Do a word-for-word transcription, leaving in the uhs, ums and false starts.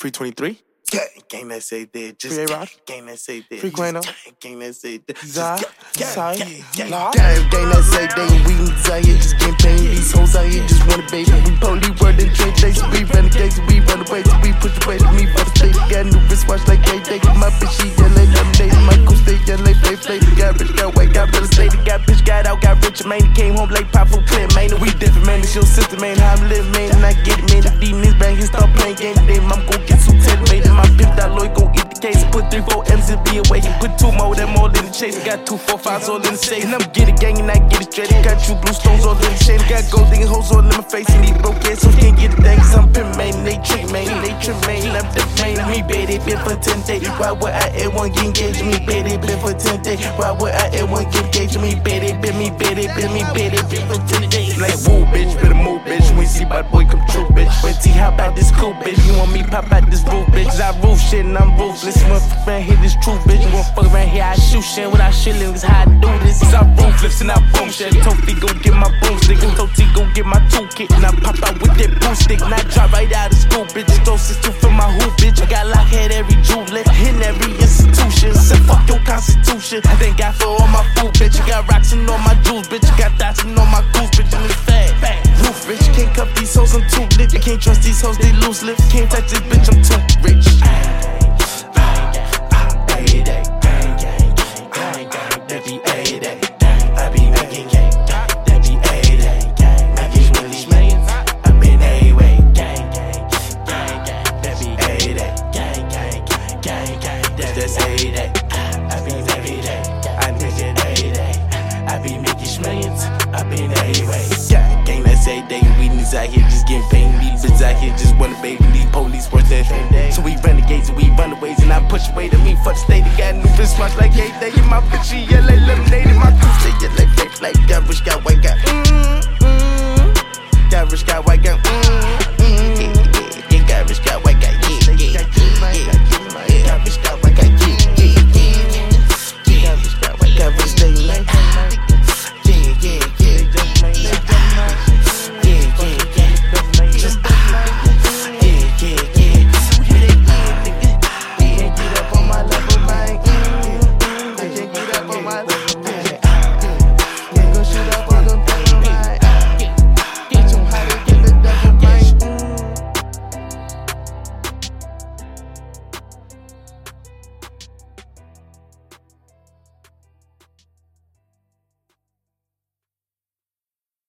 Free twenty-three. Gang that say that, just Free A-Rod. gang that say that, Free Quano. gang that say that, Zai. Sai. gang Law. gang that say that, we niggas out here just getting paid. These hoes out here just wanna baby. We police word and trade days, we renegades, we run away, we push away to me for the state. Got new wristwatch like K J, my bitch she L A lemonade, my cool stay L A play play. Got rich, got white, got real estate, got bitch, got out, got rich, man. Came home late, pop for clear, man. We different, man. It's your sister, man. How I'm living, man. And I get it, man. The D niggas bang, he start playing game, then I'm gon' get some tailor made. My pimp that Lloyd gon' eat the case. Put three, four M's and be away. Put two more, them all in the chase. Got two, four, fives all in the safe. And I'm get it gang and I get it straight. Got true blue stones all in the shade. Got gold digging hoes all in my face. And these broke ass hoes can't get a thing. Cause I'm pimp, man. They trick, man. They trick, man. I'm the man. Me, baby, been for ten days. Why would I ever want to engage me? Baby, been for ten days. Why would I ever want to engage me? Baby, been me, baby, been me, baby, been for ten days. Like, woo, bitch, better move, bitch. When you see my boy come true, bitch. Wait, see how about this cool, bitch? You want me pop out this roof, bitch? I roof shit and I'm ruthless. Motherfucker around here, this true, bitch. You wanna fuck around here, I shoot shit without shilling. This how I do this. Cause I'm ruthless and I boom shit. Tofi gon' get my broomstick. And Toti gon' get my toolkit. And I pop out with that broomstick. And I drop right out of school, bitch. Doses two from my hoop, bitch. I got lockhead every jewel in every institution. Said fuck your constitution. I thank God for all my food, bitch. I got rocks and all my jewels, bitch. I got dots and all my goose, bitch. And it's fat, fat. Roof rich. Can't cuff these hoes, I'm too lit. You can't trust these hoes, they loose lips. Can't touch this bitch, I'm too rich. Out here just getting paid. These bitches out here just wanna baby. These police worth that. So we renegades and we runaways and I push away to me for the state. Got new wristwatch like eight day. And my bitch she L A lemonade. And my cool say L A play play. Got rich, got white, got mm mm. Got rich, got white, got mm.